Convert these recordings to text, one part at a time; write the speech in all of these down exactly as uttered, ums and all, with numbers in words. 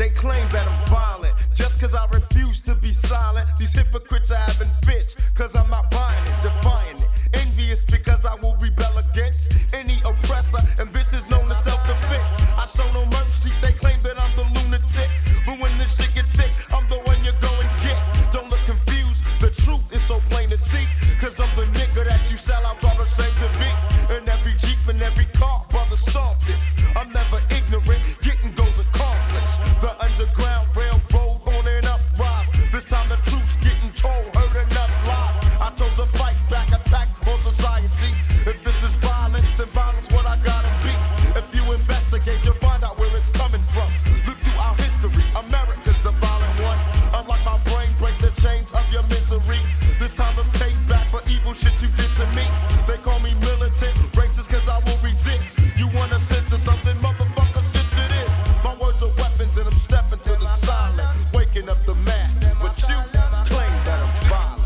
They claim that I'm violent just cause I refuse to be silent. These hypocrites are having fits cause I'm not buying it, defying it. Envious because I will rebel against any oppressor, and this is known as self-defense. I show no mercy, they claim that I'm the lunatic, but when this shit gets thick, I'm the one you're going to get. Don't look confused, the truth is so plain to see, cause I'm the nigga that you sell out all the same to be. In every Jeep and every car, brother, stomp this. I'm never ignorant, getting goes accomplished. The underground railroad on and up rise. This time the truth's getting told, heard enough live. I chose to fight back, attack for society. If this is violence, then violence what I gotta be. If you investigate, you'll find out where it's coming from. Look through our history, America's the violent one. Unlike my brain, break the chains of your misery. This time to pay back for evil shit you did to me. They call me militant, racist cause I will resist. You wanna censor something, motherfucker, censor this. My words are weapons and I'm stepping to the silence, waking up the mass. But you claim that I'm violent.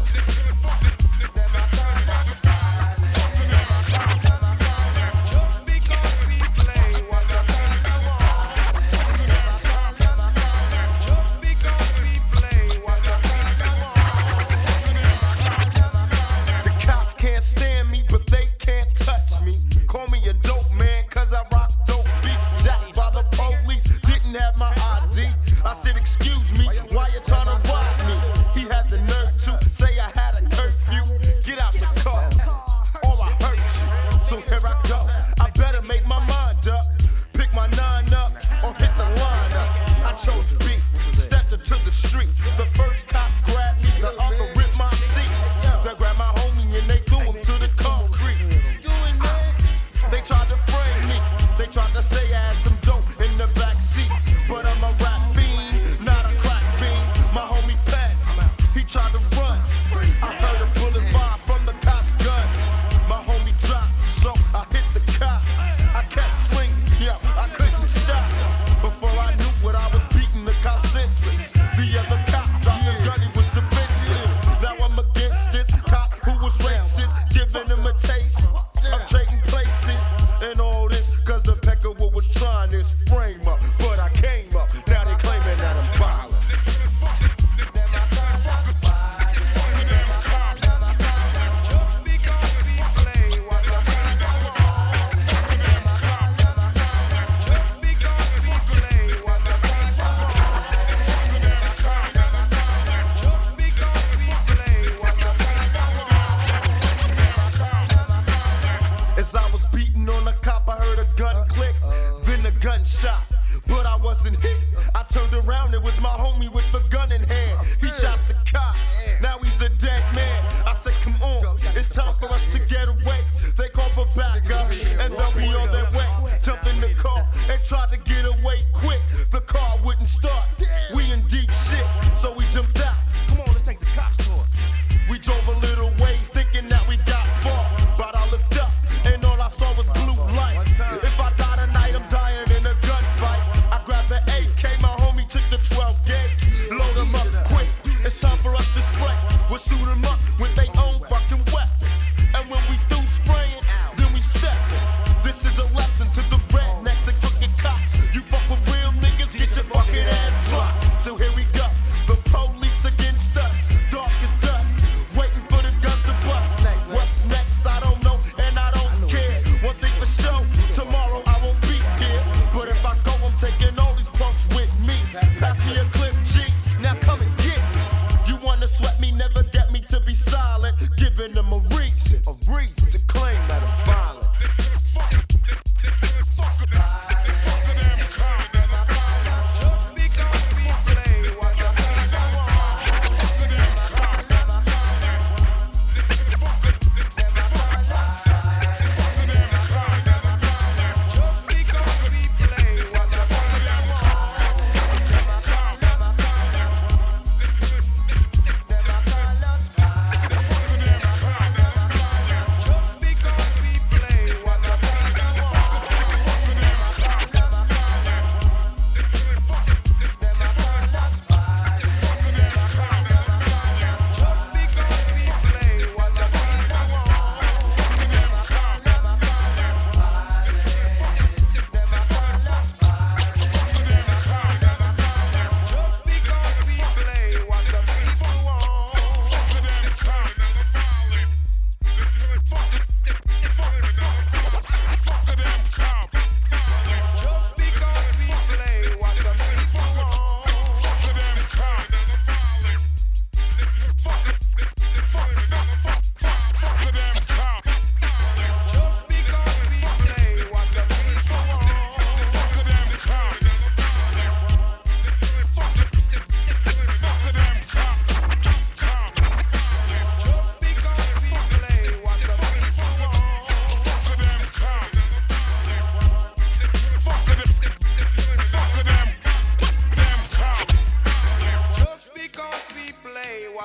We'll shoot 'em up with their own fucking weapons. And when we do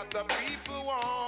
what the people want.